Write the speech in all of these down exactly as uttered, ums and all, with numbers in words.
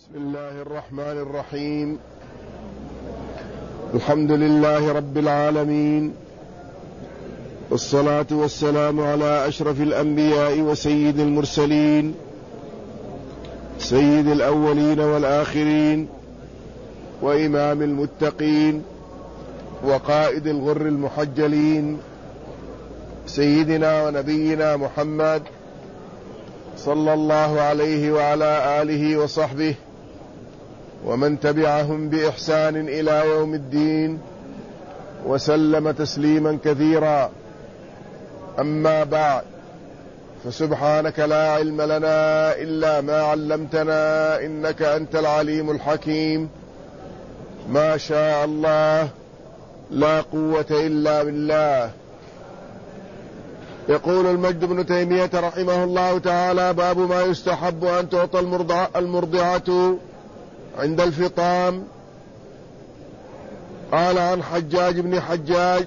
بسم الله الرحمن الرحيم. الحمد لله رب العالمين، والصلاة والسلام على أشرف الأنبياء وسيد المرسلين، سيد الأولين والآخرين، وإمام المتقين، وقائد الغر المحجلين، سيدنا ونبينا محمد صلى الله عليه وعلى آله وصحبه ومن تبعهم بإحسان إلى يوم الدين، وسلم تسليما كثيرا. أما بعد، فسبحانك لا علم لنا إلا ما علمتنا، إنك أنت العليم الحكيم. ما شاء الله لا قوة إلا بالله. يقول المجد بن تيمية رحمه الله تعالى: باب ما يستحب أن تعطى المرضعة عند الفطام. قال عن حجاج بن حجاج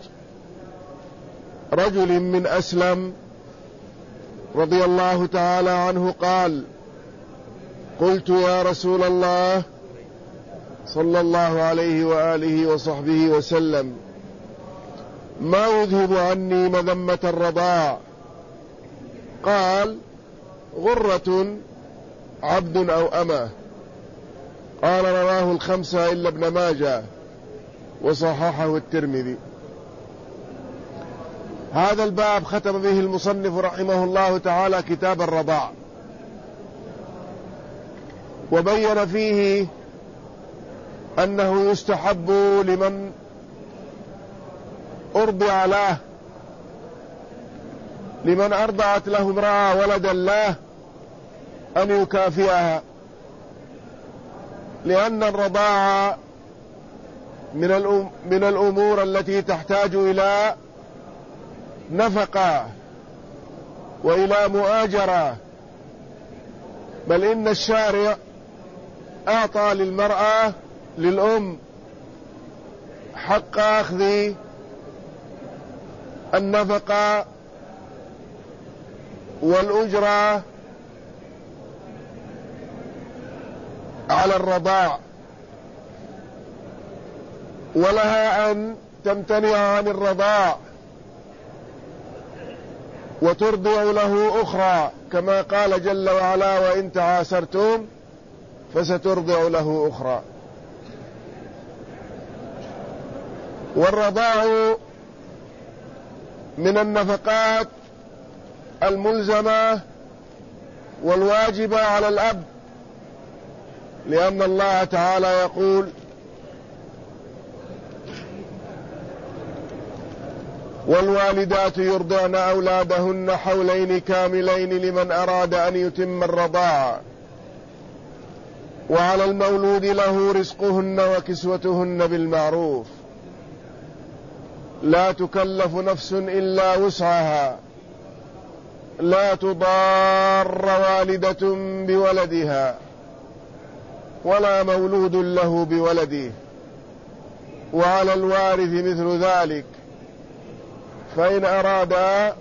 رجل من أسلم رضي الله تعالى عنه قال: قلت يا رسول الله صلى الله عليه وآله وصحبه وسلم، ما يذهب عني مذمة الرضاع؟ قال: غرة، عبد أو أمة. قال: رواه الخمسة إلا ابن ماجه، وصححه الترمذي. هذا الباب ختم به المصنف رحمه الله تعالى كتاب الرضاع، وبين فيه أنه يستحب لمن أرضع له لمن أرضعت له امرأة ولدا له أن يكافئها، لأن الرضاعة من من الأمور التي تحتاج إلى نفقة وإلى مؤاجرة، بل إن الشارع أعطى للمرأة للأم حق أخذ النفقة والأجرة على الرضاع، ولها أن تمتنع عن الرضاع وترضع له أخرى، كما قال جل وعلا: وإن تعاسرتم فسترضع له أخرى. والرضاع من النفقات الملزمة والواجبة على الأب، لأن الله تعالى يقول: والوالدات يرضعن أولادهن حولين كاملين لمن أراد أن يتم الرضاعة، وعلى المولود له رزقهن وكسوتهن بالمعروف، لا تكلف نفس إلا وسعها، لا تضار والدة بولدها ولا مولود له بولده، وعلى الوارث مثل ذلك فإن أرادا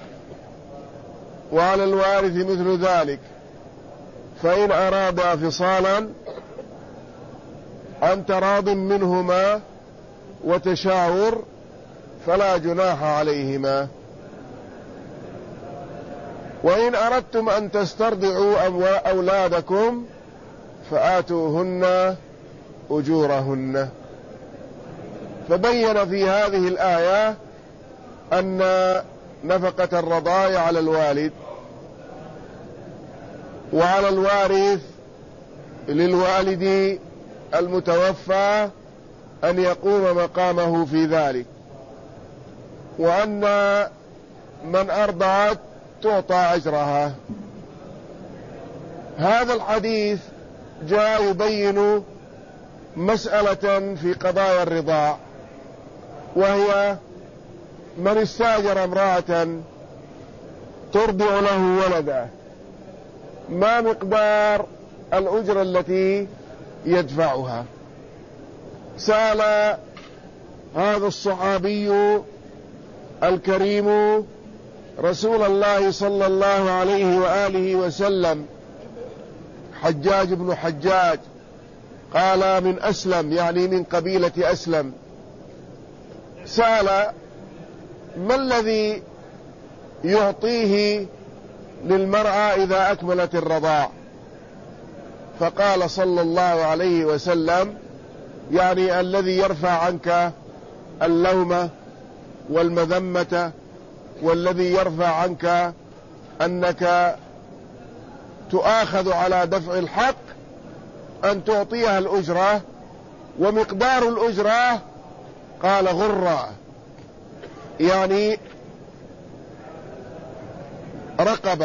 وعلى الوارث مثل ذلك فإن أرادا فصالا عن تراض منهما وتشاور فلا جناح عليهما. وإن أردتم أن تسترضعوا أولادكم فآتوهن أجورهن. فبين في هذه الآية أن نفقة الرضاع على الوالد، وعلى الوارث للوالد المتوفى أن يقوم مقامه في ذلك، وأن من أرضعت تعطى أجرها. هذا الحديث جاء يبين مسألة في قضايا الرضاع، وهي من استاجر امرأة ترضع له ولدا، ما مقدار الأجرة التي يدفعها؟ سأل هذا الصحابي الكريم رسول الله صلى الله عليه وآله وسلم حجاج بن حجاج قال من أسلم، يعني من قبيلة أسلم، سأل ما الذي يعطيه للمرأة إذا أكملت الرضاع؟ فقال صلى الله عليه وسلم يعني الذي يرفع عنك اللومة والمذمة، والذي يرفع عنك أنك تؤاخذ على دفع الحق، أن تعطيها الأجرة. ومقدار الأجرة قال غرة، يعني رقبة.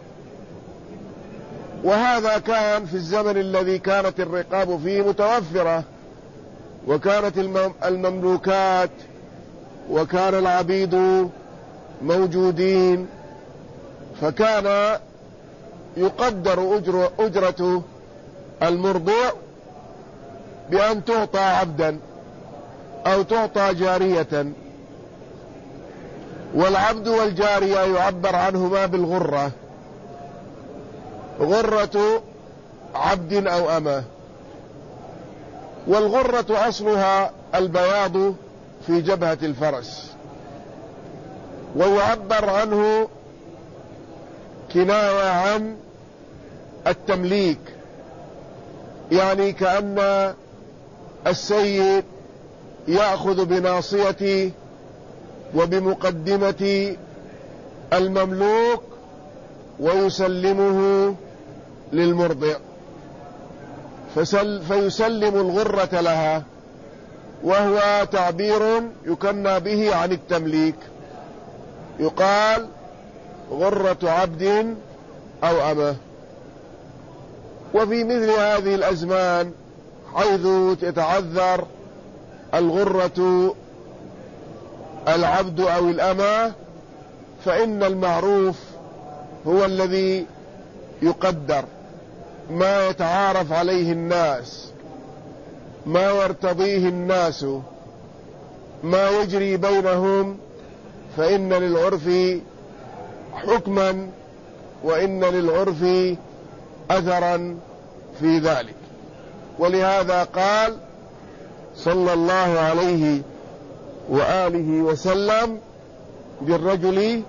وهذا كان في الزمن الذي كانت الرقاب فيه متوفرة، وكانت المملوكات وكان العبيد موجودين، فكان يقدر أجر أجرة المرضع بأن تعطى عبدا أو تعطى جارية. والعبد والجارية يعبر عنهما بالغرة، غرة عبد أو أمة. والغرة أصلها البياض في جبهة الفرس، ويعبر عنه كناية عن التمليك، يعني كأن السيد يأخذ بناصية وبمقدمة المملوك ويسلمه للمرضع، فيسلم الغرة لها، وهو تعبير يكنى به عن التمليك، يقال غرة عبد أو أمة. وفي مثل هذه الأزمان حيث تتعذر الغرة العبد أو الأمة، فإن المعروف هو الذي يقدر، ما يتعارف عليه الناس، ما يرتضيه الناس، ما يجري بينهم، فإن للعرف حكما وإن للعرف أثرا في ذلك. ولهذا قال صلى الله عليه وآله وسلم بالرجل،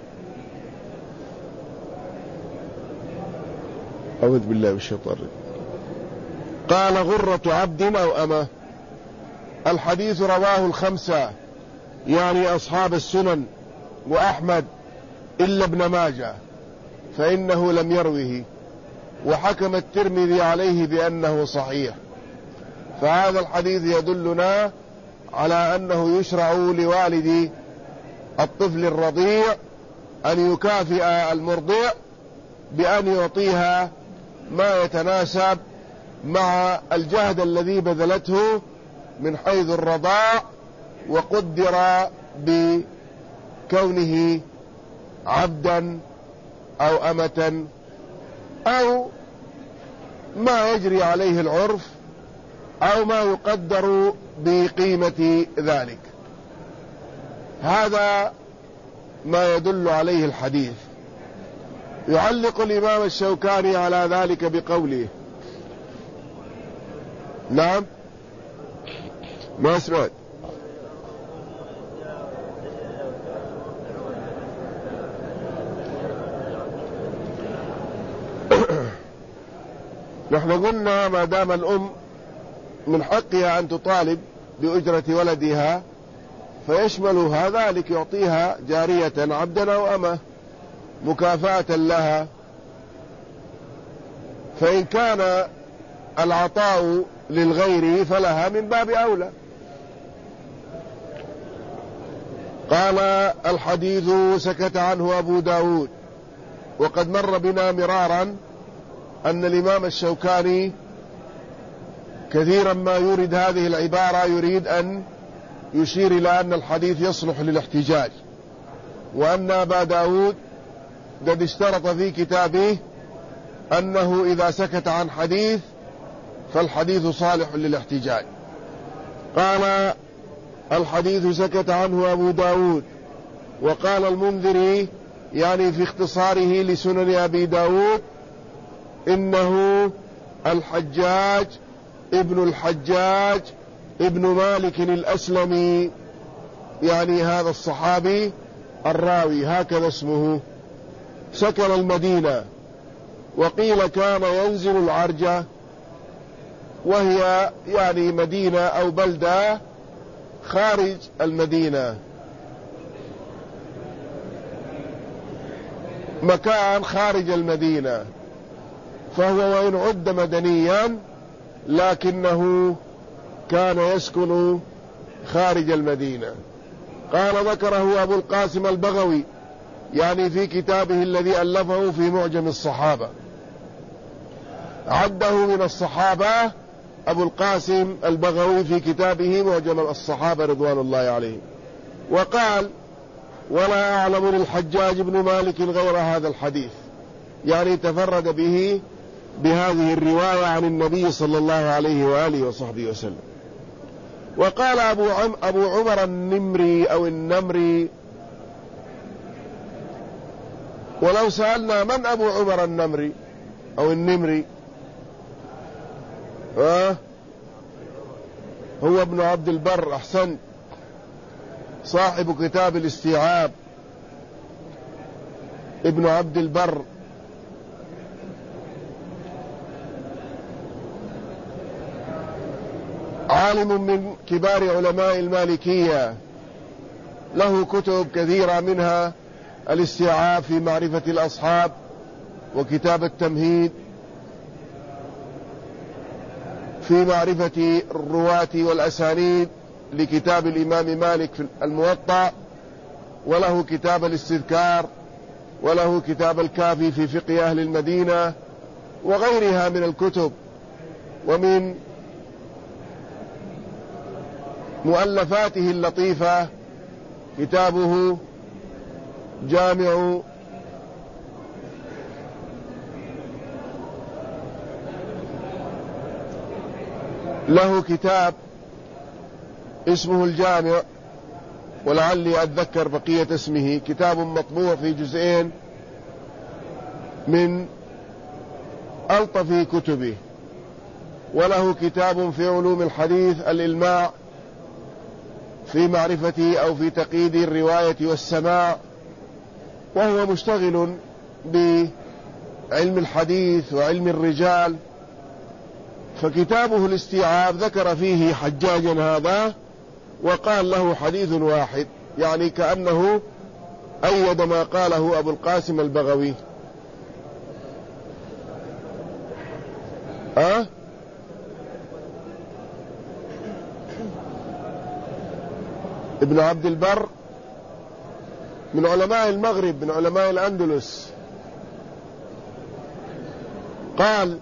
أعوذ بالله من الشيطان الرجيم، قال غرة عبد أو أمة. الحديث رواه الخمسة، يعني أصحاب السنن وأحمد إلا ابن ماجه، فإنه لم يروه، وحكم الترمذي عليه بأنه صحيح. فهذا الحديث يدلنا على أنه يشرع لوالد الطفل الرضيع أن يكافئ المرضع بأن يعطيها ما يتناسب مع الجهد الذي بذلته من حيث الرضاع، وقدر بكونه عبدا أو أمة أو ما يجري عليه العرف أو ما يقدر بقيمة ذلك. هذا ما يدل عليه الحديث. يعلق الإمام الشوكاني على ذلك بقوله، نعم ما سمعت. نحن قلنا ما دام الأم من حقها أن تطالب بأجرة ولدها، فيشملها ذلك، يعطيها جارية عبدا أو أمة مكافأة لها. فإن كان العطاء للغير فلها من باب أولى. قال الحديث سكت عنه أبو داود. وقد مر بنا مرارا أن الإمام الشوكاني كثيرا ما يورد هذه العبارة يريد أن يشير إلى أن الحديث يصلح للاحتجاج، وأن أبا داود قد اشترط في كتابه أنه إذا سكت عن حديث فالحديث صالح للاحتجاج. قال الحديث سكت عنه أبو داود. وقال المنذري يعني في اختصاره لسنن أبي داود إنه الحجاج ابن الحجاج ابن مالك الأسلمي، يعني هذا الصحابي الراوي هكذا اسمه، سكن المدينة، وقيل كان ينزل العرجة، وهي يعني مدينة أو بلدة خارج المدينة، مكان خارج المدينة، فهو وإن عد مدنيا لكنه كان يسكن خارج المدينة. قال ذكره أبو القاسم البغوي، يعني في كتابه الذي ألفه في معجم الصحابة، عده من الصحابة أبو القاسم البغوي في كتابه معجم الصحابة رضوان الله عليهم. وقال: ولا أعلم للحجاج بن مالك غير هذا الحديث، يعني تفرد به بهذه الرواية عن النبي صلى الله عليه وآله وصحبه وسلم. وقال أبو, عم أبو عمر النمري أو النمري، ولو سألنا من أبو عمر النمري أو النمري، آه هو ابن عبد البر، أحسن، صاحب كتاب الاستيعاب، ابن عبد البر، عالم من كبار علماء المالكية، له كتب كثيرة منها الاستيعاب في معرفة الأصحاب، وكتاب التمهيد في معرفة الرواة والأسانيد لكتاب الإمام مالك في الموطأ، وله كتاب الاستذكار، وله كتاب الكافي في فقه أهل المدينة، وغيرها من الكتب. ومن مؤلفاته اللطيفة كتابه جامع له كتاب اسمه الجامع، ولعلي أتذكر بقية اسمه، كتاب مطبوع في جزئين من ألطف كتبه. وله كتاب في علوم الحديث الإلماع في معرفة أو في تقييد الرواية والسماع، وهو مشتغل بعلم الحديث وعلم الرجال. فكتابه الاستيعاب ذكر فيه حجاجا هذا وقال له حديث واحد، يعني كأنه أيد ما قاله أبو القاسم البغوي. أه؟ ابن عبد البر من علماء المغرب، من علماء الأندلس. قال: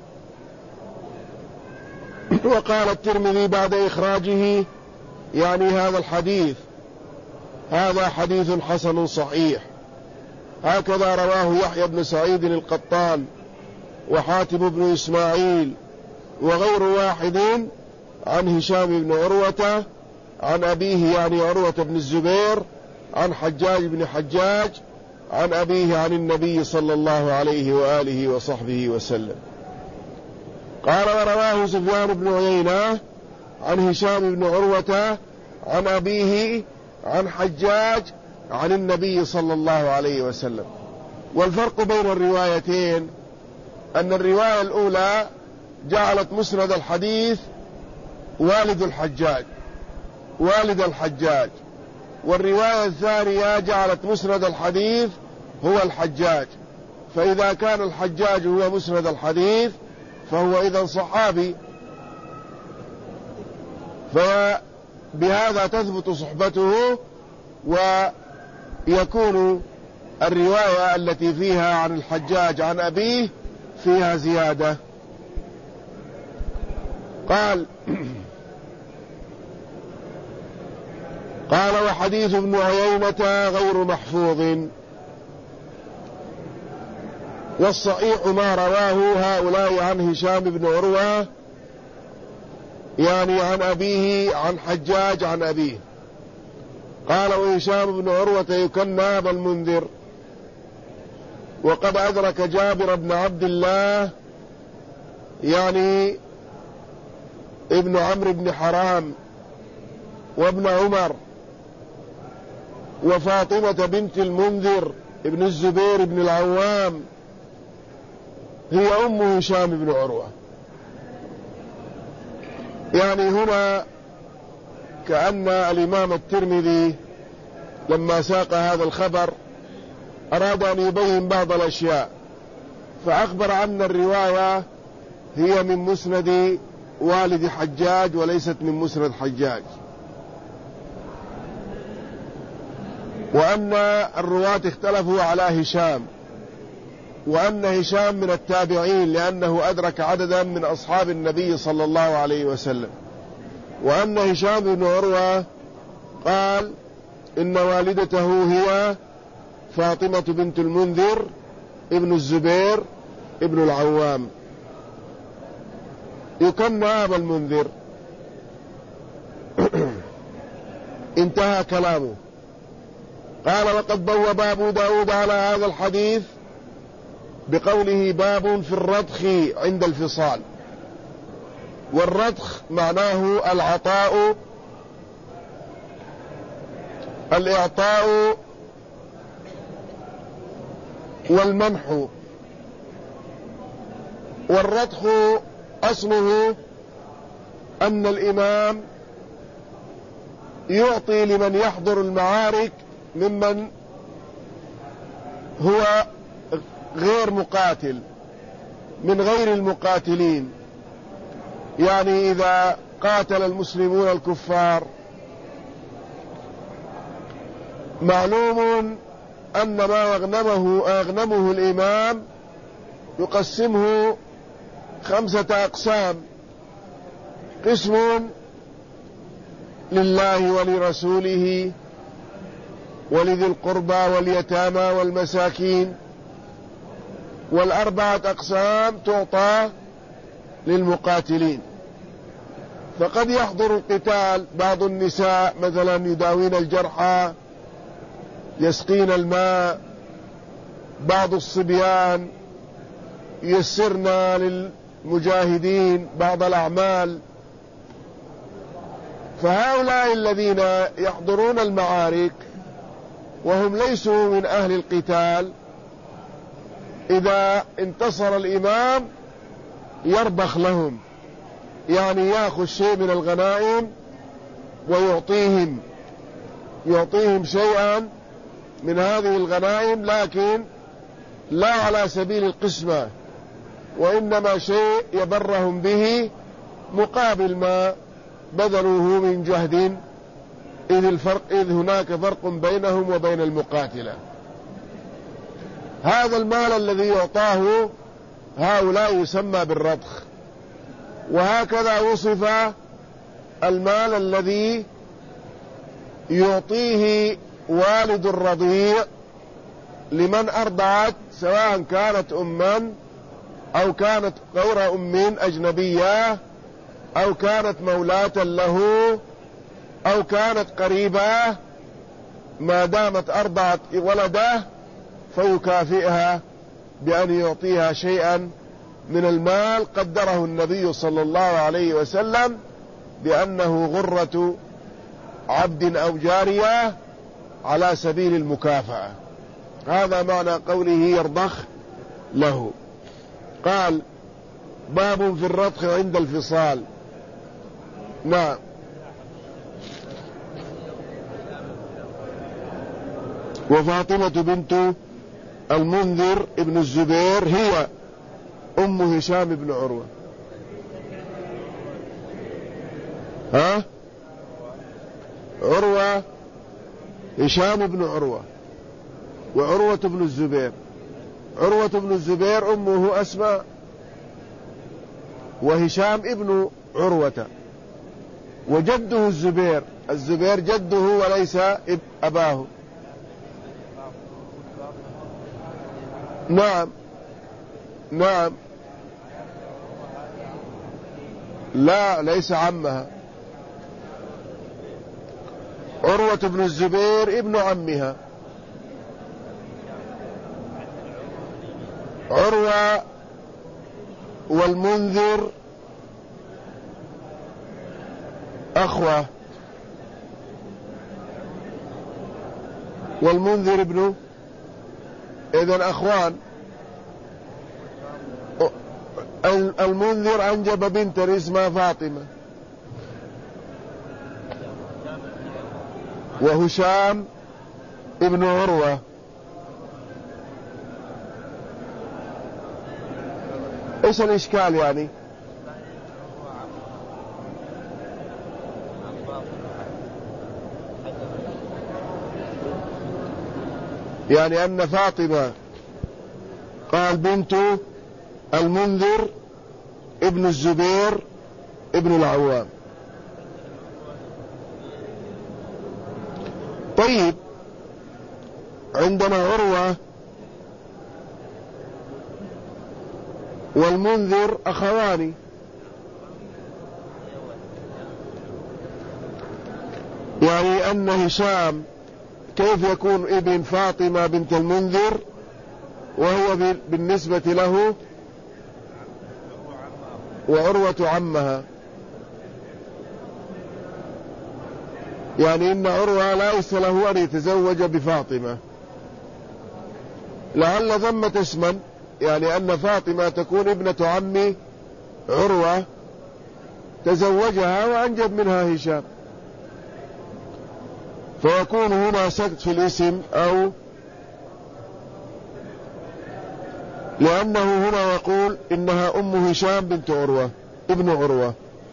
وقال الترمذي بعد إخراجه، يعني هذا الحديث: هذا حديث حسن صحيح. هكذا رواه يحيى بن سعيد القطان وحاتم بن إسماعيل وغير واحد عن هشام بن عروة عن أبيه، يعني عروة بن الزبير، عن حجاج بن حجاج عن أبيه عن النبي صلى الله عليه وآله وصحبه وسلم. قال: ورواه سفيان بن عيينة عن هشام بن عروة عن أبيه عن حجاج عن النبي صلى الله عليه وسلم. والفرق بين الروايتين أن الرواية الأولى جعلت مسند الحديث والد الحجاج والد الحجاج، والرواية الثانية جعلت مسند الحديث هو الحجاج. فإذا كان الحجاج هو مسند الحديث فهو إذن صحابي، فبهذا تثبت صحبته، ويكون الرواية التي فيها عن الحجاج عن أبيه فيها زيادة. قال قال: وحديث ابن عيينة غير محفوظ، والصحيح ما رواه هؤلاء عن هشام بن عروة، يعني عن أبيه عن حجاج عن أبيه. قال: وهشام بن عروة يكنى أبا المنذر، وقد أدرك جابر بن عبد الله يعني ابن عمرو بن حرام وابن عمر وفاطمة بنت المنذر ابن الزبير بن العوام هي أم هشام بن عروة. يعني هنا كأن الإمام الترمذي لما ساق هذا الخبر أراد أن يبين بعض الأشياء، فأخبر أن الرواية هي من مسند والد حجاج وليست من مسند حجاج، وأن الرواة اختلفوا على هشام، وأن هشام من التابعين لأنه أدرك عددا من أصحاب النبي صلى الله عليه وسلم، وأن هشام بن عروة قال إن والدته هي فاطمة بنت المنذر ابن الزبير ابن العوام، يكنى أبا المنذر. انتهى كلامه. قال وقد بوب أبو داود على هذا الحديث بقوله باب في الرضخ عند الفصال. والرضخ معناه العطاء، الإعطاء والمنح. والرضخ أصله أن الإمام يعطي لمن يحضر المعارك ممن هو غير مقاتل من غير المقاتلين. يعني إذا قاتل المسلمون الكفار معلوم أن ما أغنمه, أغنمه الإمام يقسمه خمسة أقسام: قسم لله ولرسوله ولذي القربى واليتامى والمساكين، والأربعة أقسام تعطى للمقاتلين. فقد يحضر القتال بعض النساء مثلا يداوين الجرحى، يسقين الماء، بعض الصبيان يسرن للمجاهدين بعض الأعمال. فهؤلاء الذين يحضرون المعارك وهم ليسوا من أهل القتال إذا انتصر الإمام يربخ لهم، يعني يأخذ شيء من الغنائم ويعطيهم يعطيهم شيئا من هذه الغنائم، لكن لا على سبيل القسمة، وإنما شيء يبرهم به مقابل ما بذلوه من جهد، إذ, الفرق إذ هناك فرق بينهم وبين المقاتلة. هذا المال الذي يعطاه هؤلاء يسمى بالرضخ. وهكذا وصف المال الذي يعطيه والد الرضيع لمن أرضعت، سواء كانت أما أو كانت غير أم أجنبية أو كانت مولاة له أو كانت قريبة، ما دامت أرضعت ولده فيكافئها بأن يعطيها شيئا من المال قدره النبي صلى الله عليه وسلم بأنه غرة عبد أو جارية على سبيل المكافأة. هذا معنى قوله يرضخ له. قال باب في الرضخ عند الفصال. نعم. وفاطمة بنت المنذر ابن الزبير هي أم هشام بن عروة. ها عروة هشام بن عروة وعروة بن الزبير. عروة بن الزبير أمه أسماء، وهشام ابن عروة، وجده الزبير. الزبير جده وليس أباه. نعم نعم لا ليس عمها. عروة بن الزبير ابن عمها. عروة والمنذر أخوة، والمنذر ابنه، إذن أخوان. المنذر أنجب بنت اسمها فاطمة، وهشام ابن عروة. ايش الاشكال يعني؟ يعني ان فاطمة قال بنت المنذر ابن الزبير ابن العوام. طيب، عندنا عروة والمنذر أخوان، يعني أن هشام كيف يكون ابن فاطمة بنت المنذر وهو بالنسبة له وعروة عمها؟ يعني إن عروة ليس له أن يتزوج بفاطمة، لعل ثمة اسما، يعني أن فاطمة تكون ابنة عم عروة تزوجها وأنجب منها هشام، فيكون هنا سقط في الاسم، أو لأنه هنا يقول إنها أم هشام بنت عروة ابن عروة.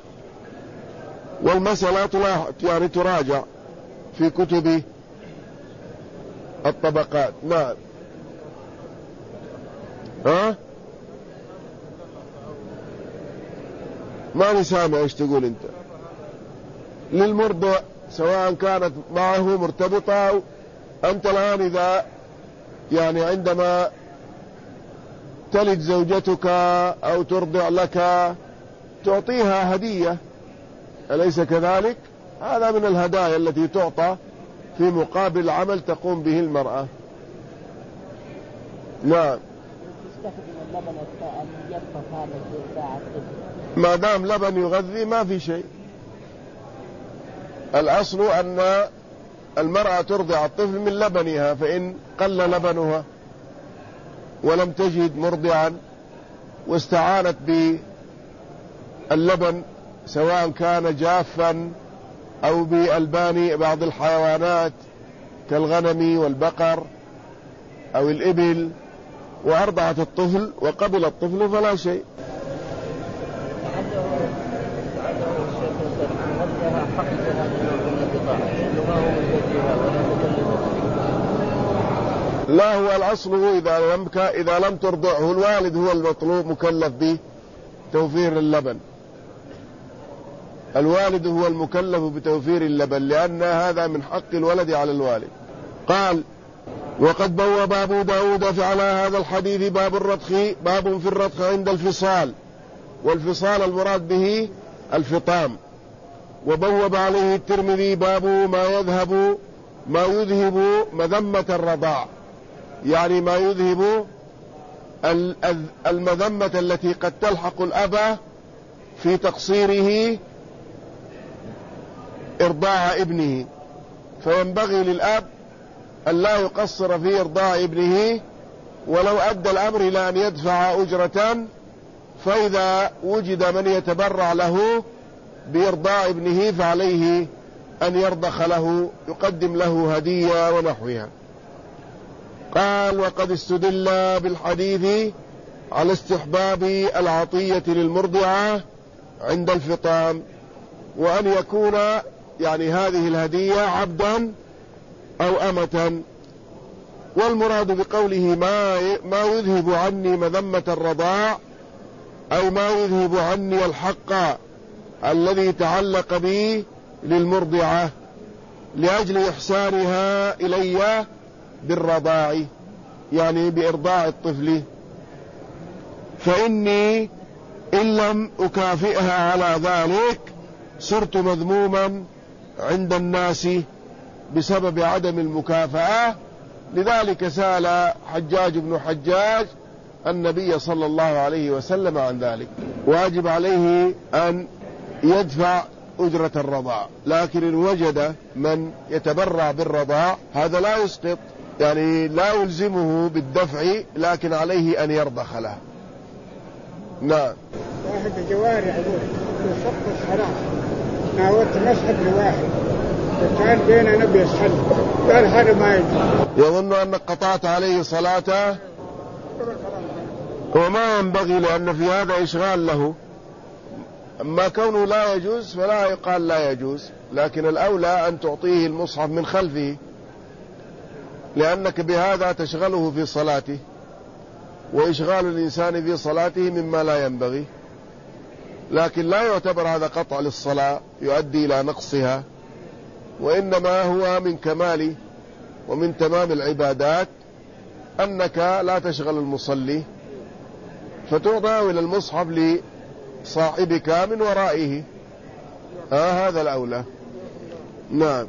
والمسألة يعني تراجع في كتب الطبقات. نعم. ها؟ ما سامع ايش تقول انت. للمرضع سواء كانت معه مرتبطة أو أنت الآن إذا يعني عندما تلد زوجتك أو ترضع لك تعطيها هدية، أليس كذلك؟ هذا من الهدايا التي تعطى في مقابل عمل تقوم به المرأة. نعم. ما دام لبن يغذي ما في شيء. الأصل أن المرأة ترضع الطفل من لبنها، فإن قل لبنها ولم تجد مرضعا واستعانت باللبن سواء كان جافا أو بألبان بعض الحيوانات كالغنم والبقر أو الإبل وأرضعت الطفل وقبل الطفل فلا شيء. لا، هو الأصل إذا لم إذا لم ترضعه الوالد هو المطلوب مكلف بتوفير اللبن. الوالد هو المكلف بتوفير اللبن لأن هذا من حق الولد على الوالد. قال: وقد بوب أبو داود على هذا الحديث باب الرضخ، باب في الرضخ عند الفصال، والفصال المراد به الفطام. وبوب عليه الترمذي باب ما يذهب ما يذهب مذمة الرضاع، يعني ما يذهب المذمة التي قد تلحق الأب في تقصيره إرضاع ابنه، فينبغي للأب أن لا يقصر في إرضاع ابنه ولو أدى الأمر إلى أن يدفع أجرة، فإذا وجد من يتبرع له بإرضاع ابنه فعليه أن يرضخ له، يقدم له هدية ونحوها. قال: وقد استدل بالحديث على استحباب العطية للمرضعة عند الفطام، وأن يكون يعني هذه الهدية عبدا أو أمة. والمراد بقوله ما ما يذهب عني مذمة الرضاع أو ما يذهب عني الحق الذي تعلق بي للمرضعة لأجل إحسانها إلي بالرضاع، يعني بإرضاع الطفل، فإني إن لم أكافئها على ذلك صرت مذموما عند الناس بسبب عدم المكافأة. لذلك سأل حجاج بن حجاج النبي صلى الله عليه وسلم عن ذلك. واجب عليه أن يدفع أجرة الرضاع، لكن إن وجد من يتبرع بالرضاع هذا لا يسقط، يعني لا يلزمه بالدفع، لكن عليه أن يرضخ له. نعم. واحد جواري عبور يصف الصلاة ناوت مسحب لواحد وكان بيننا بيصلي قال هذا ما يجوز، يظن أنك قطعت عليه صلاته وما ينبغي، لأن في هذا إشغال له. أما كونه لا يجوز فلا يقال لا يجوز، لكن الأولى أن تعطيه المصحف من خلفه، لأنك بهذا تشغله في صلاته، وإشغال الإنسان في صلاته مما لا ينبغي. لكن لا يعتبر هذا قطع للصلاة يؤدي إلى نقصها، وإنما هو من كمال ومن تمام العبادات أنك لا تشغل المصلي، فتناول المصحف لصاحبك من ورائه. آه هذا الأولى. نعم.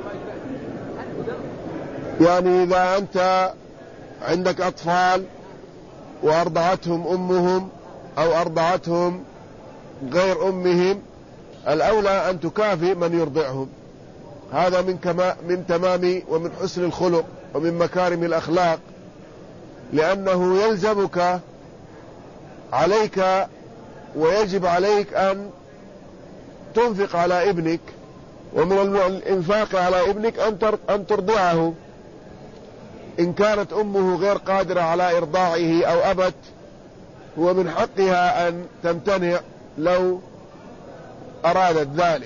يعني إذا أنت عندك أطفال وأرضعتهم أمهم أو أرضعتهم غير أمهم، الأولى أن تكافئ من يرضعهم. هذا من, كما من تمام ومن حسن الخلق ومن مكارم الأخلاق، لأنه يلزمك عليك ويجب عليك أن تنفق على ابنك، ومن الإنفاق على ابنك أن ترضعه. إن كانت أمه غير قادرة على إرضاعه أو أبت، هو من حقها أن تمتنع لو أرادت ذلك.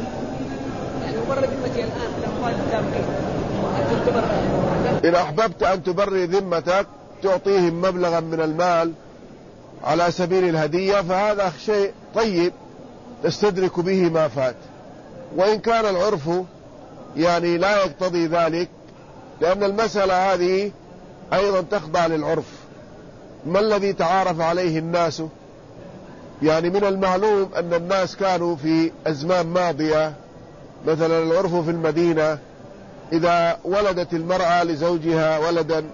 إن أحببت أن تبرئ ذمتك تعطيهم مبلغا من المال على سبيل الهدية، فهذا شيء طيب تستدرك به ما فات. وإن كان العرف يعني لا يقتضي ذلك، لأن المسألة هذه أيضا تخضع للعرف. ما الذي تعارف عليه الناس؟ يعني من المعلوم أن الناس كانوا في أزمان ماضية، مثلا العرف في المدينة إذا ولدت المرأة لزوجها ولدا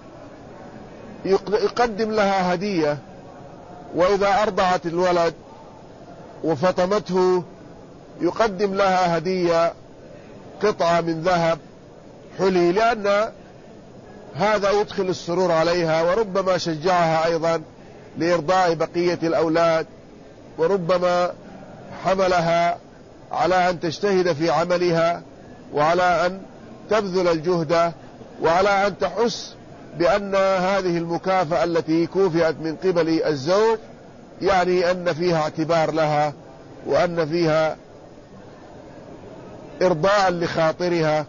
يقدم لها هدية، وإذا أرضعت الولد وفطمته يقدم لها هدية قطعة من ذهب حلي، لأن هذا يدخل السرور عليها، وربما شجعها أيضا لإرضاع بقية الأولاد، وربما حملها على أن تجتهد في عملها، وعلى أن تبذل الجهد، وعلى أن تحس بأن هذه المكافأة التي كوفئت من قبل الزوج يعني أن فيها اعتبار لها، وأن فيها إرضاء لخاطرها.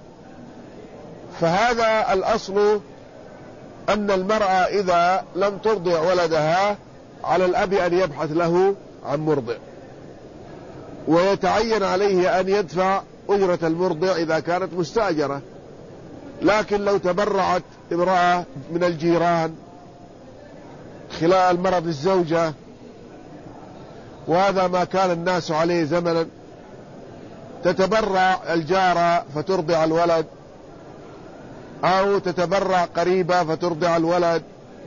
فهذا الأصل، أن المرأة إذا لم ترضع ولدها على الأب أن يبحث له عن مرضع، ويتعين عليه أن يدفع أجرة المرضع إذا كانت مستأجرة. لكن لو تبرعت امرأة من الجيران خلال مرض الزوجة، وهذا ما كان الناس عليه زمنا، تتبرع الجارة فترضع الولد، أو تتبرع قريبة فترضع الولد،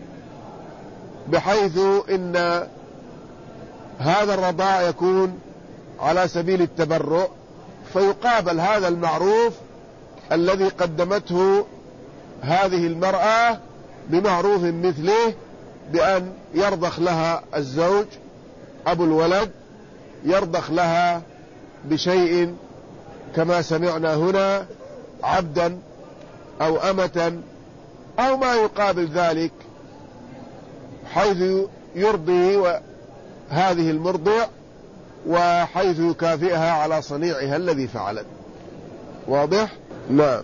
بحيث إن هذا الرضاع يكون على سبيل التبرع، فيقابل هذا المعروف الذي قدمته هذه المرأة بمعروف مثله، بأن يرضخ لها الزوج أبو الولد، يرضخ لها بشيء كما سمعنا هنا، عبدا أو أمة أو ما يقابل ذلك، حيث يرضي هذه المرضع، وحيث يكافئها على صنيعها الذي فعلت. واضح؟ نعم.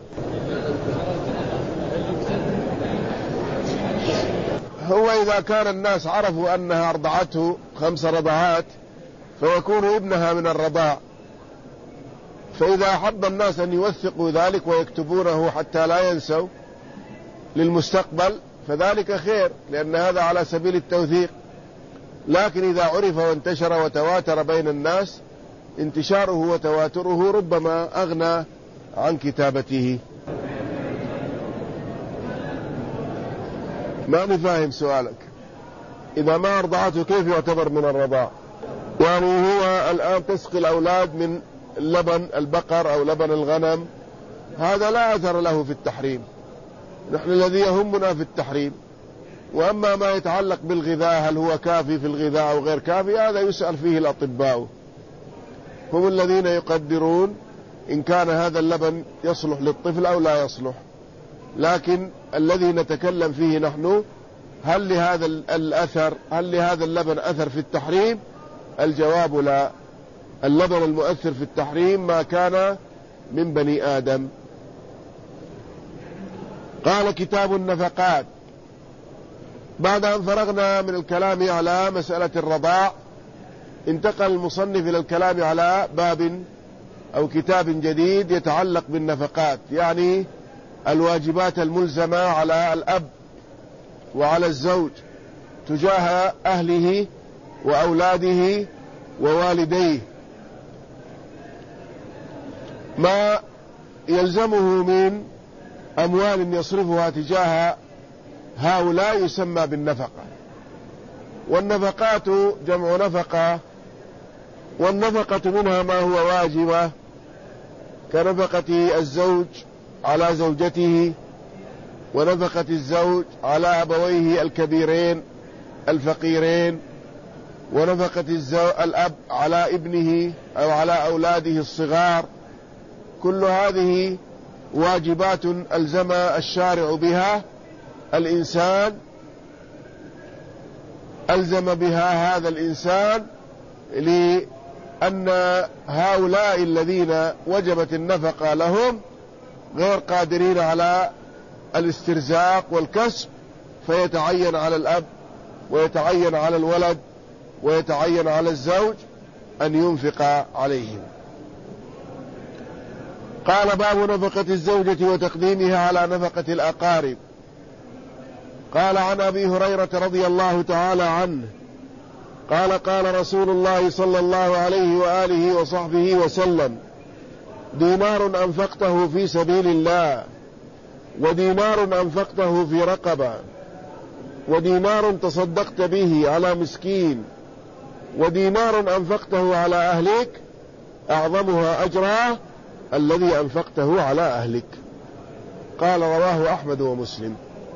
هو إذا كان الناس عرفوا أنها أرضعته خمس رضعات فيكون ابنها من الرضاع، فإذا أحب الناس أن يوثقوا ذلك ويكتبونه حتى لا ينسوا للمستقبل فذلك خير، لأن هذا على سبيل التوثيق. لكن إذا عرف وانتشر وتواتر بين الناس، انتشاره وتواتره ربما أغنى عن كتابته. ما نفهم سؤالك. إذا ما أرضعته كيف يعتبر من الرضاع؟ يعني هو الآن تسقي الأولاد من لبن البقر أو لبن الغنم، هذا لا أثر له في التحريم. نحن الذي يهمنا في التحريم. وأما ما يتعلق بالغذاء، هل هو كافي في الغذاء أو غير كافي، هذا يسأل فيه الأطباء، هم الذين يقدرون إن كان هذا اللبن يصلح للطفل أو لا يصلح. لكن الذي نتكلم فيه نحن، هل لهذا الأثر هل لهذا اللبن أثر في التحريم؟ الجواب لا. اللبن المؤثر في التحريم ما كان من بني آدم. قال كتاب النفقات. بعد أن فرغنا من الكلام على مسألة الرضاع، انتقل المصنف إلى الكلام على باب أو كتاب جديد يتعلق بالنفقات، يعني الواجبات الملزمة على الأب وعلى الزوج تجاه أهله وأولاده ووالديه، ما يلزمه من أموال يصرفها تجاه هؤلاء يسمى بالنفقة. والنفقات جمع نفقة، والنفقة منها ما هو واجبة كنفقة الزوج على زوجته، ونفقة الزوج على أبويه الكبيرين الفقيرين، ونفقة الأب على ابنه أو على أولاده الصغار. كل هذه واجبات ألزم الشارع بها الإنسان، ألزم بها هذا الإنسان لأن هؤلاء الذين وجبت النفقة لهم غير قادرين على الاسترزاق والكسب، فيتعين على الأب ويتعين على الولد ويتعين على الزوج أن ينفق عليهم. قال باب نفقة الزوجة وتقديمها على نفقة الأقارب. قال عن أبي هريرة رضي الله تعالى عنه قال قال رسول الله صلى الله عليه وآله وصحبه وسلم: دينار أنفقته في سبيل الله، ودينار أنفقته في رقبة، ودينار تصدقت به على مسكين، ودينار أنفقته على أهلك، أعظمها أجرا الذي أنفقته على أهلك. قال رواه أحمد ومسلم.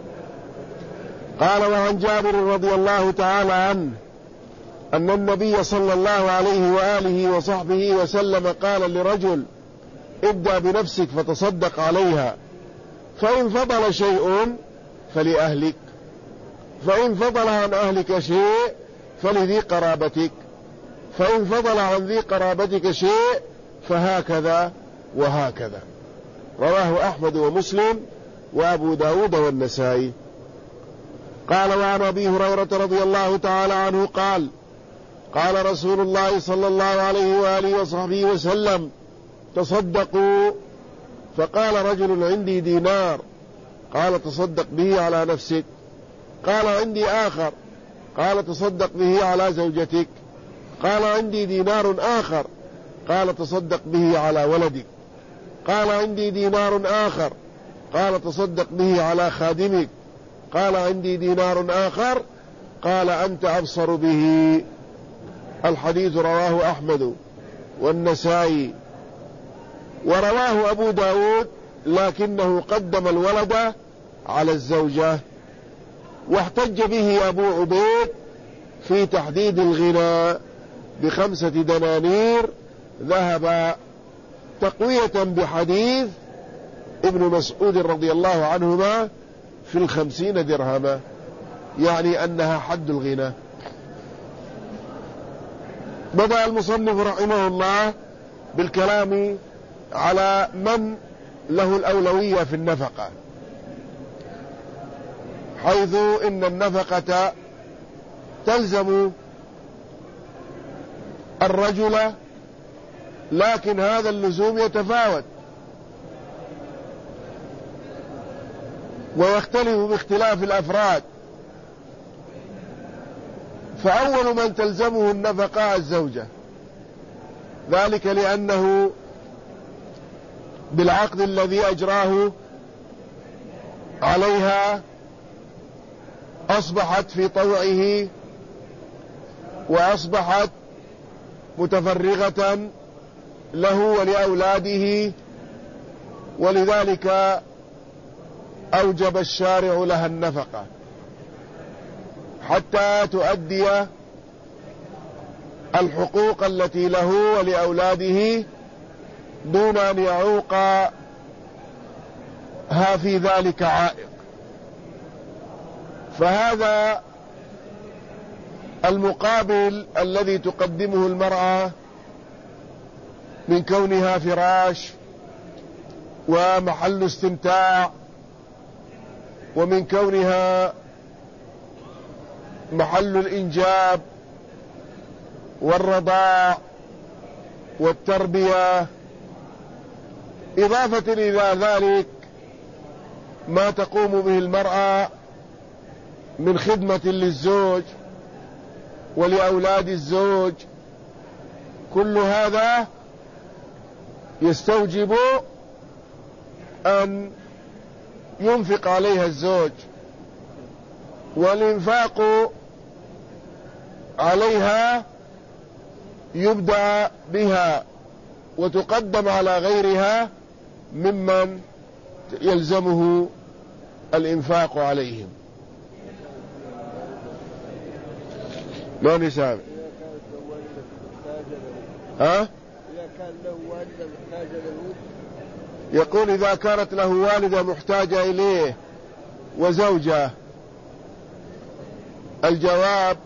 قال وعن جابر رضي الله تعالى عنه أن النبي صلى الله عليه وآله وصحبه وسلم قال لرجل: ابدأ بنفسك فتصدق عليها، فإن فضل شيء فلأهلك، فإن فضل عن أهلك شيء فلذي قرابتك، فإن فضل عن ذي قرابتك شيء فهكذا وهكذا. رواه أحمد ومسلم وأبو داود والنسائي. قال وعن أبي هريرة رضي الله تعالى عنه قال قال رسول الله صلى الله عليه وآله وصحبه وسلم: تصدقوا. فقال رجل: عندي دينار. قال: تصدق به على نفسك. قال: عندي آخر. قال: تصدق به على زوجتك. قال: عندي دينار آخر. قال: تصدق به على ولدك. قال: عندي دينار آخر. قال: تصدق به على خادمك. قال: عندي دينار آخر. قال: أنت أبصر به. الحديث رواه أحمد والنسائي، ورواه أبو داود لكنه قدم الولد على الزوجة. واحتج به أبو عبيد في تحديد الغنى بخمسة دنانير ذهب تقوية بحديث ابن مسعود رضي الله عنهما في الخمسين درهما، يعني أنها حد الغنى. بدأ المصنف رحمه الله بالكلام على من له الأولوية في النفقة، حيث إن النفقة تلزم الرجل، لكن هذا اللزوم يتفاوت ويختلف باختلاف الأفراد. فأول من تلزمه النفقة الزوجة، ذلك لأنه بالعقد الذي أجراه عليها أصبحت في طوعه وأصبحت متفرغة له ولأولاده، ولذلك أوجب الشارع لها النفقة حتى تؤدي الحقوق التي له ولأولاده دون أن يعوقها في ذلك عائق. فهذا المقابل الذي تقدمه المرأة من كونها فراش ومحل استمتاع، ومن كونها محل الإنجاب والرضاع والتربية، إضافة إلى ذلك ما تقوم به المرأة من خدمة للزوج ولأولاد الزوج، كل هذا يستوجب أن ينفق عليها الزوج، والإنفاق عليها يبدأ بها وتقدم على غيرها ممن يلزمه الإنفاق عليهم. ما نسامع ها؟ إذا كان له والدة محتاجة له، يقول إذا كانت له والدة محتاجة إليه وزوجة، الجواب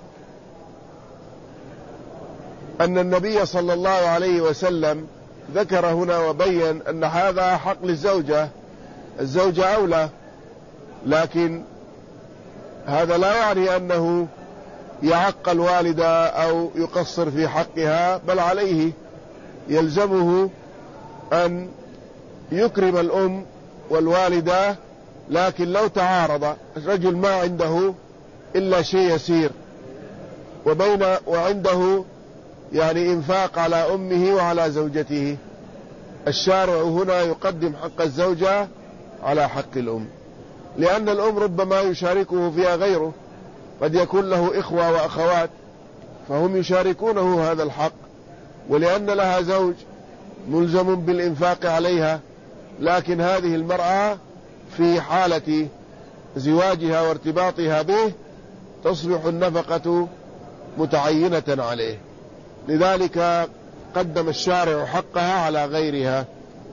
أن النبي صلى الله عليه وسلم ذكر هنا وبين أن هذا حق للزوجة، الزوجة أولى، لكن هذا لا يعني أنه يعق الوالدة أو يقصر في حقها، بل عليه يلزمه أن يكرم الأم والوالدة. لكن لو تعارض الرجل ما عنده إلا شيء يسير وبين وعنده يعني إنفاق على أمه وعلى زوجته، الشارع هنا يقدم حق الزوجة على حق الأم، لأن الأم ربما يشاركه فيها غيره، قد يكون له إخوة وأخوات فهم يشاركونه هذا الحق، ولأن لها زوج ملزم بالإنفاق عليها، لكن هذه المرأة في حالة زواجها وارتباطها به تصبح النفقة متعينة عليه، لذلك قدم الشارع حقها على غيرها.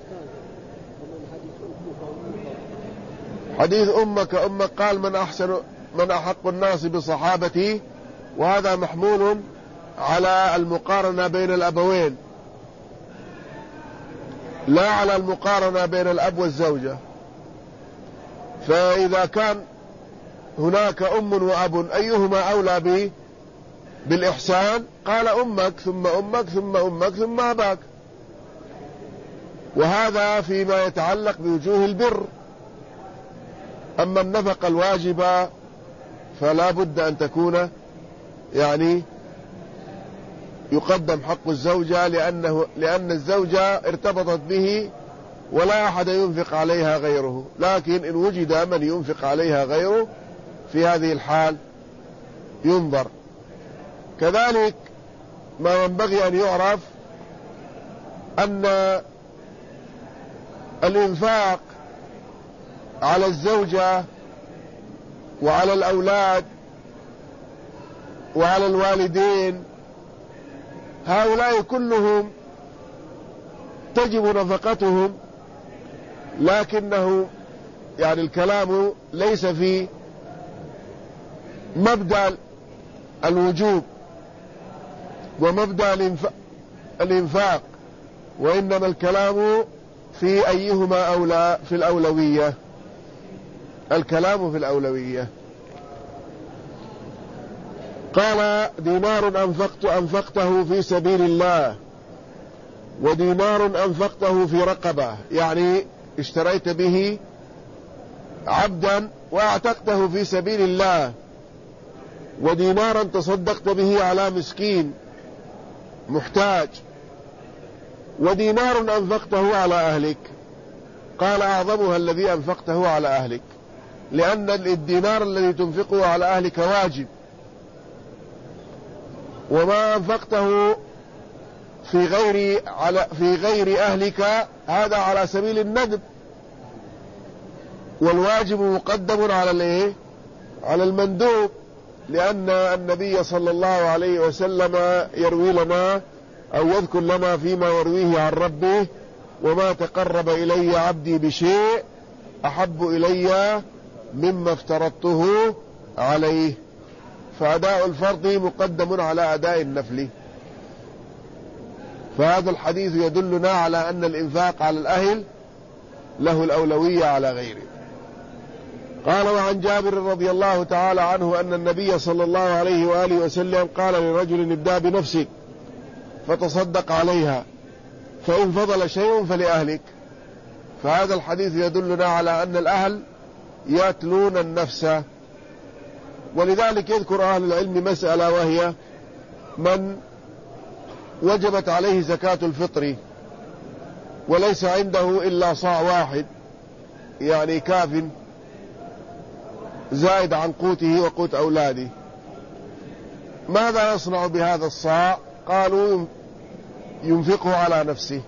حديث أمك أمك قال من أحسن من أحق الناس بصحابتي، وهذا محمول على المقارنة بين الأبوين لا على المقارنة بين الأب والزوجة. فإذا كان هناك أم وأب أيهما أولى به بالإحسان؟ قال أمك ثم أمك ثم أمك ثم أباك، وهذا فيما يتعلق بوجوه البر. أما النفقة الواجبة فلا بد أن تكون يعني يقدم حق الزوجة، لأنه لأن الزوجة ارتبطت به ولا أحد ينفق عليها غيره، لكن إن وجد من ينفق عليها غيره في هذه الحال ينظر. كذلك ما ينبغي أن يعرف أن الإنفاق على الزوجة وعلى الأولاد وعلى الوالدين هؤلاء كلهم تجب نفقتهم، لكنه يعني الكلام ليس في مبدأ الوجوب ومبدأ الإنفاق، وإنما الكلام في أيهما أولى، في الأولوية، الكلام في الأولوية. قال دينار أنفقت أنفقته في سبيل الله، ودينار أنفقته في رقبة، يعني اشتريت به عبدا واعتقته في سبيل الله، ودينارا تصدقت به على مسكين محتاج، ودينار أنفقته على أهلك. قال أعظمها الذي أنفقته على أهلك، لأن الدينار الذي تنفقه على أهلك واجب، وما أنفقته في غير على في غير أهلك هذا على سبيل الندب، والواجب مقدم على الايه على المندوب، لأن النبي صلى الله عليه وسلم يروي لنا أو يذكر لنا فيما يرويه عن ربه: وما تقرب إلي عبدي بشيء أحب إلي مما افترضته عليه. فأداء الفرض مقدم على أداء النفل. فهذا الحديث يدلنا على أن الإنفاق على الأهل له الأولوية على غيره. قال: وعن جابر رضي الله تعالى عنه أن النبي صلى الله عليه وآله وسلم قال لرجل: ابدأ بنفسك فتصدق عليها، فإن فضل شيء فلأهلك. فهذا الحديث يدلنا على أن الأهل يأكلون النفس. ولذلك يذكر أهل العلم مسألة، وهي من وجبت عليه زكاة الفطر وليس عنده إلا صاع واحد، يعني كاف زائد عن قوته وقوت أولاده، ماذا يصنع بهذا الصاع؟ قالوا: ينفقه على نفسه،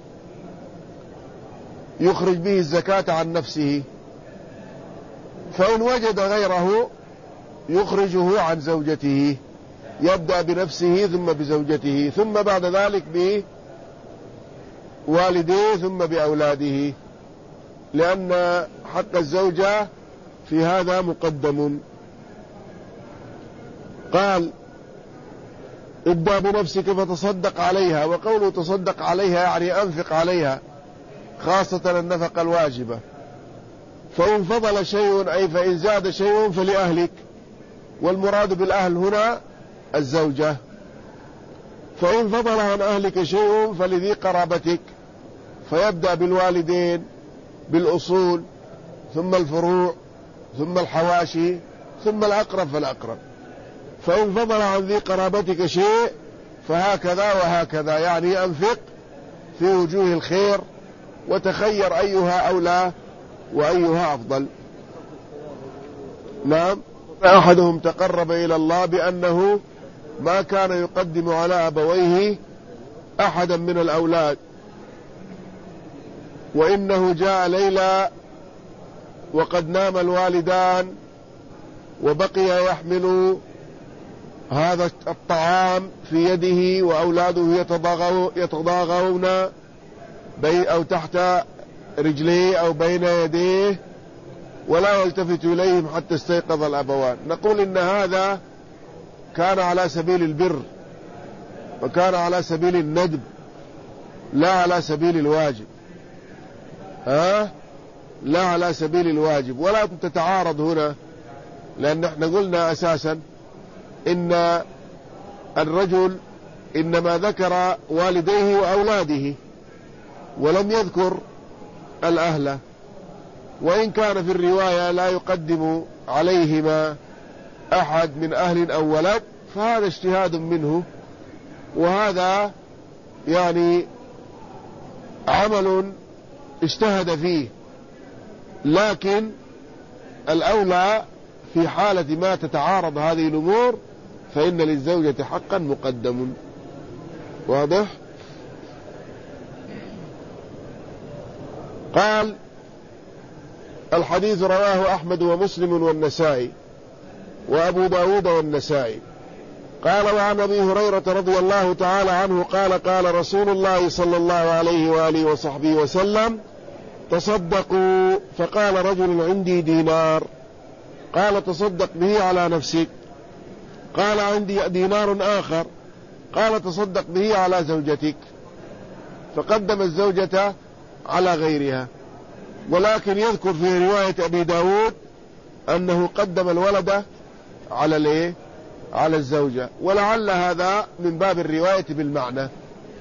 يخرج به الزكاة عن نفسه، فإن وجد غيره يخرجه عن زوجته، يبدأ بنفسه ثم بزوجته، ثم بعد ذلك بوالديه، ثم بأولاده، لأن حق الزوجة في هذا مقدم. قال: ابدأ بنفسك فتصدق عليها. وقوله تصدق عليها يعني أنفق عليها، خاصة النفقة الواجبة. فإن فضل شيء أي فإن زاد شيء فلأهلك، والمراد بالأهل هنا الزوجة. فإن فضل عن أهلك شيء فلذي قرابتك، فيبدأ بالوالدين، بالأصول، ثم الفروع، ثم الحواشي، ثم الأقرب فالأقرب. فإن فضل عن ذي قرابتك شيء فهكذا وهكذا، يعني أنفق في وجوه الخير وتخير أيها أولى وأيها أفضل. نعم. أحدهم تقرب إلى الله بأنه ما كان يقدم على أبويه أحدا من الأولاد، وإنه جاء ليلة وقد نام الوالدان وبقي يحمل هذا الطعام في يده، وأولاده يتضاغون بين أو تحت رجليه أو بين يديه، ولا يلتفت إليهم حتى استيقظ الأبوان. نقول إن هذا كان على سبيل البر، وكان على سبيل الندب، لا على سبيل الواجب. ها؟ لا على سبيل الواجب، ولا تتعارض هنا، لأن احنا قلنا أساسا إن الرجل إنما ذكر والديه وأولاده ولم يذكر الأهل، وإن كان في الرواية لا يقدم عليهما أحد من أهل أو ولد، فهذا اجتهاد منه، وهذا يعني عمل اجتهد فيه، لكن الأولى في حالة ما تتعارض هذه الأمور فإن للزوجة حقا مقدم. واضح؟ قال: الحديث رواه أحمد ومسلم والنسائي وأبو داود والنسائي. قال: وعن أبي هريرة رضي الله تعالى عنه قال: قال رسول الله صلى الله عليه وآله وصحبه وسلم: تصدقوا. فقال رجل: عندي دينار. قال: تصدق به على نفسك. قال: عندي دينار آخر. قال: تصدق به على زوجتك. فقدم الزوجة على غيرها، ولكن يذكر في رواية أبي داود أنه قدم الولد على الايه على الزوجة، ولعل هذا من باب الرواية بالمعنى.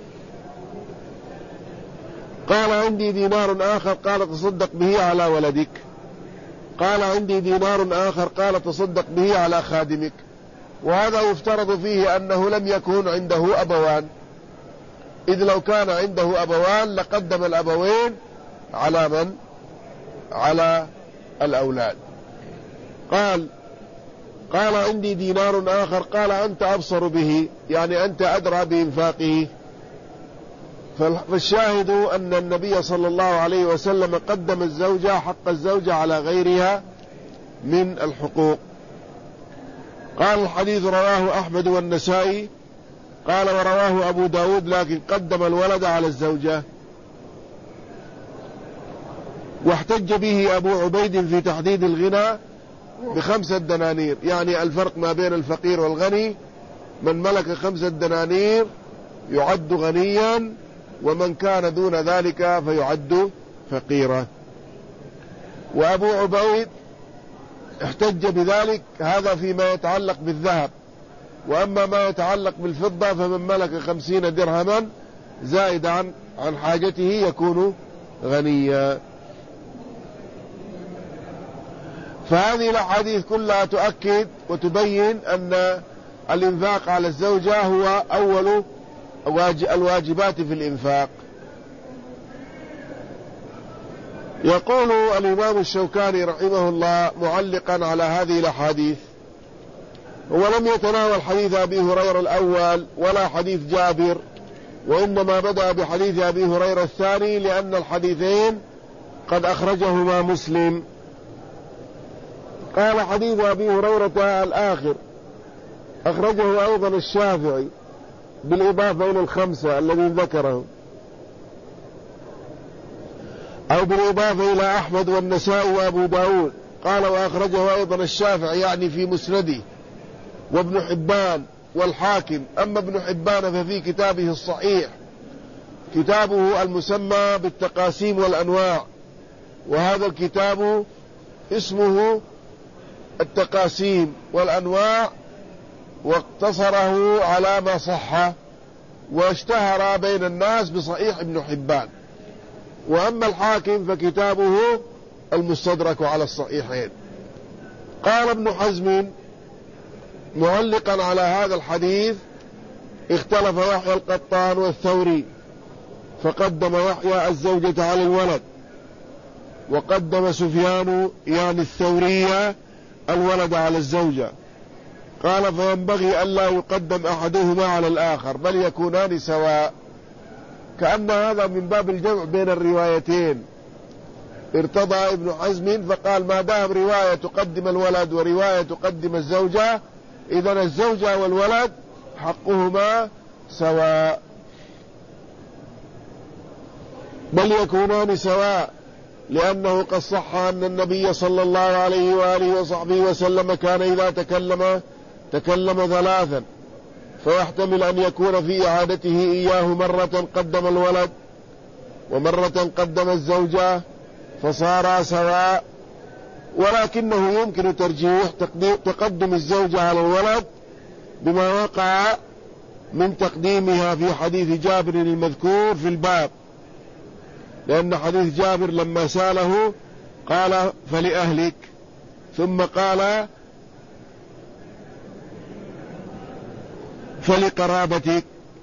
قال: عندي دينار آخر. قال: تصدق به على ولدك. قال: عندي دينار آخر. قال: تصدق به على خادمك. وهذا يفترض فيه أنه لم يكن عنده أبوان، إذ لو كان عنده أبوان لقدم الأبوين على من؟ على الأولاد. قال: قال عندي دينار آخر، قال أنت أبصر به، يعني أنت أدرى بإنفاقه. فالشاهد أن النبي صلى الله عليه وسلم قدم الزوجة حق الزوجة على غيرها من الحقوق. قال الحديث رواه أحمد والنسائي، قال ورواه أبو داود، لكن قدم الولد على الزوجة. واحتج به أبو عبيد في تحديد الغنى بخمسة دنانير، يعني الفرق ما بين الفقير والغني، من ملك خمسة دنانير يعد غنيا، ومن كان دون ذلك فيعد فقيرا. وأبو عبيد احتج بذلك، هذا فيما يتعلق بالذهب، وأما ما يتعلق بالفضة فمن ملك خمسين درهما زائد عن عن حاجته يكون غنيا. فهذه الأحاديث كلها تؤكد وتبين أن الإنفاق على الزوجة هو أول الواجبات في الإنفاق. يقول الإمام الشوكاني رحمه الله معلقا على هذه الأحاديث: ولم يتناول حديث أبي هريرة الأول ولا حديث جابر، وإنما بدأ بحديث أبي هريرة الثاني، لأن الحديثين قد أخرجهما مسلم. قال حديث أبي هريرة الآخر أخرجه أيضا الشافعي بالإضافة إلى الخمسة الذي ذكره، أو بالإضافة إلى أحمد والنسائي وأبو داود. قال وأخرجه أيضا الشافعي يعني في مسنده، وابن حبان والحاكم. أما ابن حبان ففي كتابه الصحيح، كتابه المسمى بالتقاسيم والأنواع، وهذا الكتاب اسمه التقاسيم والأنواع، واقتصره على ما صح واشتهر بين الناس بصحيح ابن حبان. وأما الحاكم فكتابه المستدرك على الصحيحين. قال ابن حزم معلقا على هذا الحديث: اختلف يحيى القطان والثوري، فقدم يحيى الزوجة على الولد، وقدم سفيان يعني الثورية الولد على الزوجة. قال فينبغي ألا يقدم أحدهما على الآخر، بل يكونان سواء، كأن هذا من باب الجمع بين الروايتين. ارتضى ابن حزم فقال ما دام رواية تقدم الولد ورواية تقدم الزوجة، إذن الزوجة والولد حقهما سواء، بل يكونان سواء، لأنه قد صح أن النبي صلى الله عليه وآله وصحبه وسلم كان إذا تكلم تكلم ثلاثا، فيحتمل أن يكون في إعادته إياه مرة قدم الولد ومرة قدم الزوجة فصار سواء، ولكنه يمكن ترجيح تقدم الزوجة على الولد بما وقع من تقديمها في حديث جابر المذكور في الباب، لأن حديث جابر لما سأله قال فلأهلك، ثم قال فلقرابتك،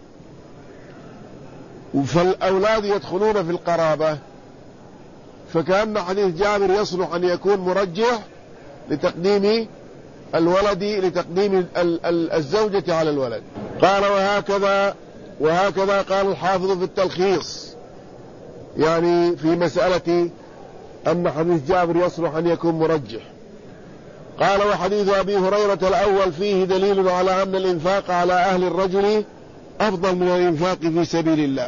فالأولاد يدخلون في القرابة، فكأن حديث جابر يصلح أن يكون مرجح لتقديم الولد لتقديم الزوجة على الولد. قال وهكذا وهكذا قال الحافظ في التلخيص، يعني في مسألة أن حديث جابر يصلح أن يكون مرجح. قال وحديث أبي هريرة الأول فيه دليل على أن الإنفاق على أهل الرجل أفضل من الإنفاق في سبيل الله،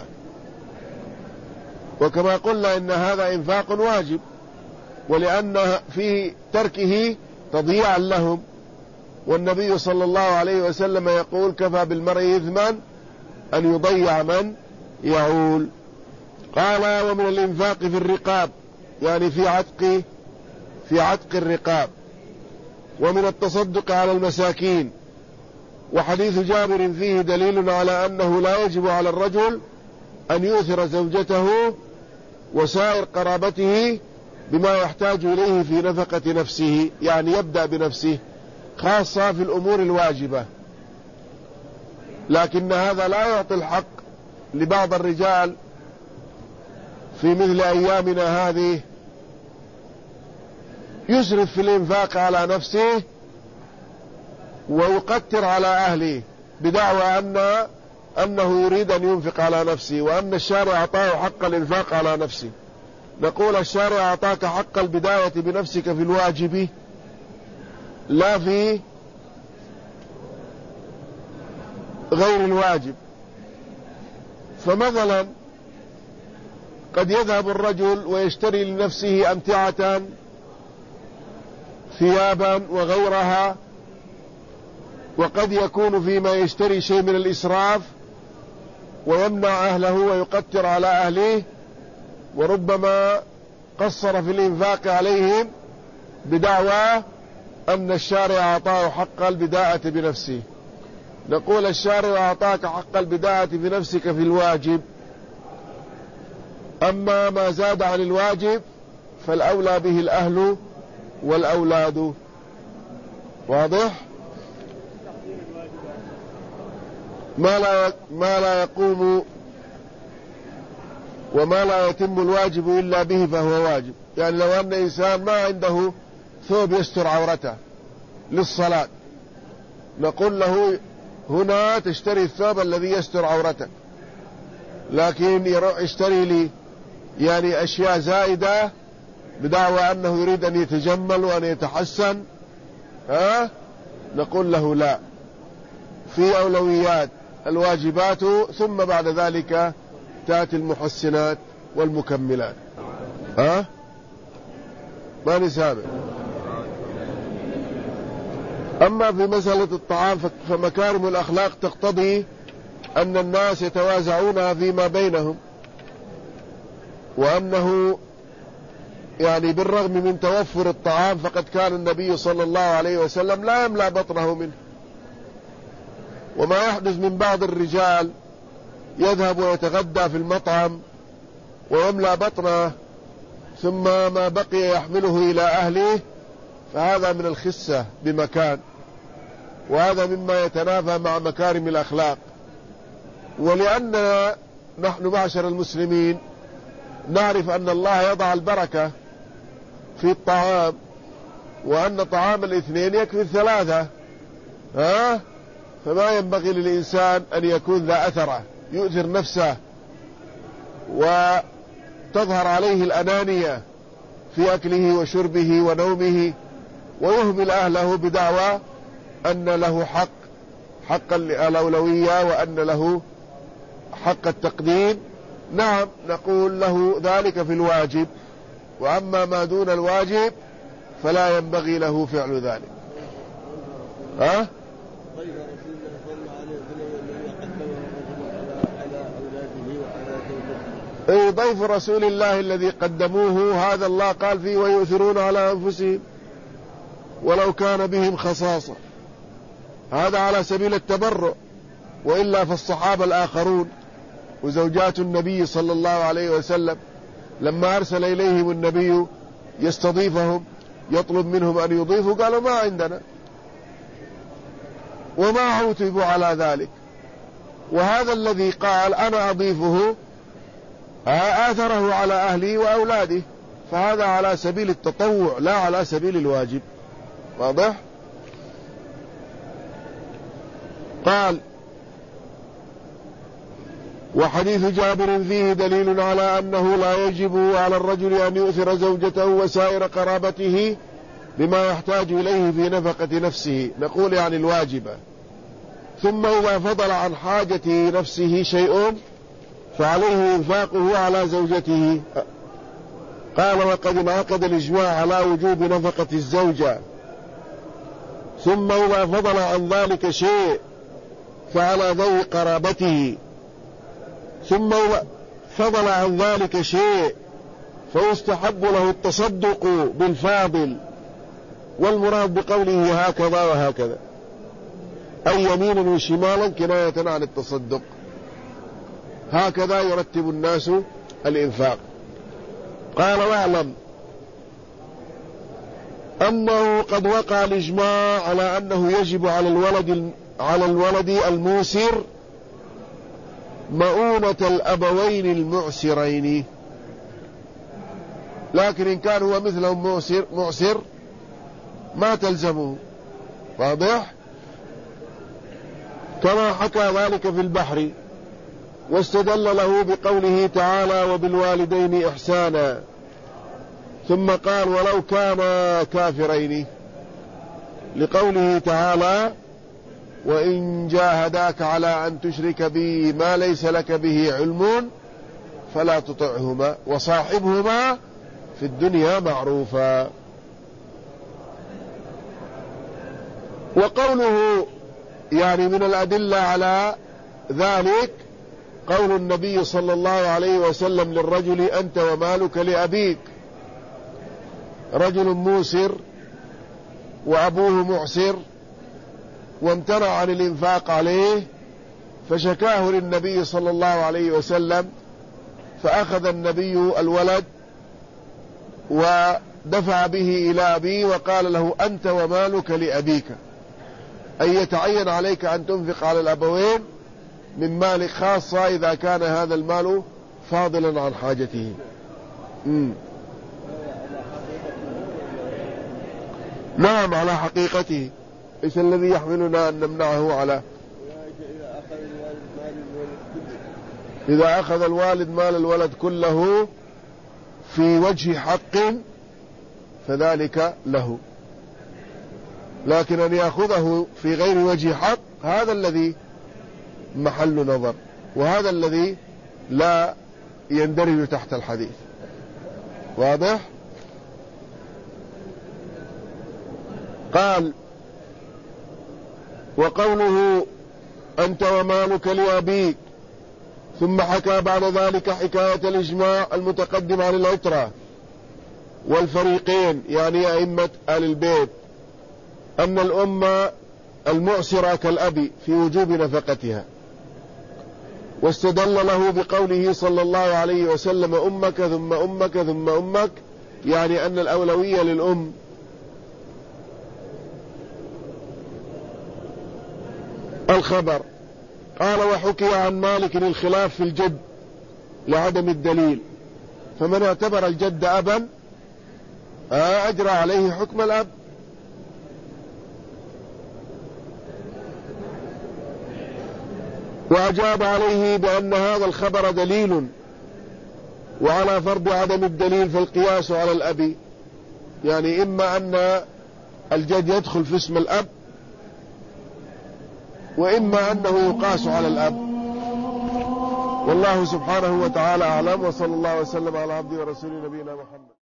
وكما قلنا إن هذا إنفاق واجب، ولأن في تركه تضييعا لهم، والنبي صلى الله عليه وسلم يقول كفى بالمرء إثما أن يضيع من يعول. قال ومن الإنفاق في الرقاب، يعني في عتق في عتق الرقاب، ومن التصدق على المساكين. وحديث جابر فيه دليل على أنه لا يجب على الرجل أن يؤثر زوجته وسائر قرابته بما يحتاج إليه في نفقة نفسه، يعني يبدأ بنفسه خاصة في الأمور الواجبة، لكن هذا لا يعطي الحق لبعض الرجال في مثل أيامنا هذه، يسرف في الإنفاق على نفسه ويقتر على أهله بدعوى أن أنه يريد أن ينفق على نفسه، وأن الشارع أعطاه حق الإنفاق على نفسه، نقول الشارع أعطاك حق البداية بنفسك في الواجب لا في غير الواجب. فمثلا قد يذهب الرجل ويشتري لنفسه أمتعة ثيابا وغيرها، وقد يكون فيما يشتري شيء من الإسراف ويمنع أهله ويقتر على أهله، وربما قصر في الإنفاق عليهم بدعوى أن الشارع أعطاه حق البداءة بنفسه. نقول الشارع أعطاك حق البداءة بنفسك في الواجب، أما ما زاد عن الواجب فالأولى به الأهل والأولاد. واضح؟ ما لا ما لا يقوم وما لا يتم الواجب إلا به فهو واجب. يعني لو أن إنسان ما عنده ثوب يستر عورته للصلاة، نقول له هنا تشتري الثوب الذي يستر عورتك، لكن يروح يشتري لي يعني أشياء زائدة بدعوى أنه يريد أن يتجمل وأن يتحسن، ها؟ نقول له لا، في أولويات الواجبات ثم بعد ذلك تأتي المحسنات والمكملات. ها؟ ما نسامع. أما في مسألة الطعام فمكارم الأخلاق تقتضي أن الناس يتوازعونها فيما بينهم، وأنه يعني بالرغم من توفر الطعام فقد كان النبي صلى الله عليه وسلم لا يملأ بطنه منه. وما يحدث من بعض الرجال يذهب ويتغدى في المطعم ويملأ بطنه ثم ما بقي يحمله إلى أهله، فهذا من الخسة بمكان، وهذا مما يتنافى مع مكارم الأخلاق. ولأننا نحن معشر المسلمين نعرف أن الله يضع البركة في الطعام، وأن طعام الاثنين يكفي الثلاثة، ها؟ فما ينبغي للإنسان أن يكون ذا أثرة يؤثر نفسه وتظهر عليه الأنانية في أكله وشربه ونومه، ويهمل أهله بدعوى أن له حق حق الأولوية وأن له حق التقديم. نعم، نقول له ذلك في الواجب، وأما ما دون الواجب فلا ينبغي له فعل ذلك. ها؟ اي ضيف رسول الله الذي قدموه هذا الله قال فيه ويؤثرون على أنفسهم ولو كان بهم خصاصة، هذا على سبيل التبرع، وإلا فالصحابة الآخرون وزوجات النبي صلى الله عليه وسلم لما أرسل إليهم النبي يستضيفهم يطلب منهم أن يضيفوا قالوا ما عندنا، وما عوتبوا على ذلك. وهذا الذي قال أنا أضيفه آثره على أهلي وأولاده، فهذا على سبيل التطوع لا على سبيل الواجب. واضح؟ قال وحديث جابر فيه دليل على أنه لا يجب على الرجل أن يؤثر زوجته وسائر قرابته بما يحتاج إليه في نفقة نفسه، نقول يعني الواجبة. ثم إذا فضل عن حاجة نفسه شيء فعليه إنفاقه على زوجته. قال وقد انعقد الإجماع على وجوب نفقة الزوجة. ثم إذا فضل عن ذلك شيء فعلى ذوي قرابته. ثم إذا فضل عن ذلك شيء فيستحب له التصدق بالفاضل، والمراد بقوله هكذا وهكذا أي يمينا وشمالا كناية عن التصدق. هكذا يرتب الناس الإنفاق. قال واعلم أنه قد وقع الإجماع على أنه يجب على الولد على الولد الموسر مؤونة الأبوين المعسرين، لكن إن كان هو مثلهم معسر, معسر ما تلزمه. واضح؟ كما حكى ذلك في البحر، واستدل له بقوله تعالى وبالوالدين إحسانا، ثم قال ولو كانا كافرين، لقوله تعالى وإن جاهداك على أن تشرك بي ما ليس لك به علم فلا تطعهما وصاحبهما في الدنيا معروفا. وقوله يعني من الأدلة على ذلك قول النبي صلى الله عليه وسلم للرجل أنت ومالك لأبيك، رجل موسر وأبوه معسر وامتنع عن الإنفاق عليه، فشكاه للنبي صلى الله عليه وسلم، فأخذ النبي الولد ودفع به إلى أبيه وقال له أنت ومالك لأبيك، أي يتعين عليك أن تنفق على الأبوين من مالك، خاصة إذا كان هذا المال فاضلا عن حاجته. مم. نعم على حقيقته. إيش الذي يحملنا أن نمنعه على إذا أخذ الوالد مال الولد كله في وجه حق فذلك له، لكن أن يأخذه في غير وجه حق هذا الذي محل نظر، وهذا الذي لا يندرج تحت الحديث. واضح؟ قال وقوله أنت ومالك لأبيك، ثم حكى بعد ذلك حكاية الإجماع المتقدم عن العترة والفريقين يعني أئمة آل البيت أن الأمة المعسرة كالأب في وجوب نفقتها، واستدل له بقوله صلى الله عليه وسلم أمك ثم أمك ثم أمك، يعني أن الأولوية للأم. الخبر قال وحكي عن مالك الخلاف في الجد لعدم الدليل، فمن اعتبر الجد أبا أجرى عليه حكم الأب، وأجاب عليه بأن هذا الخبر دليل، وعلى فرض عدم الدليل فالقياس على الأب، يعني إما أن الجد يدخل في اسم الأب، وإما أنه يقاس على الأب. والله سبحانه وتعالى أعلم، وصلى الله وسلم على عبده ورسوله نبينا محمد.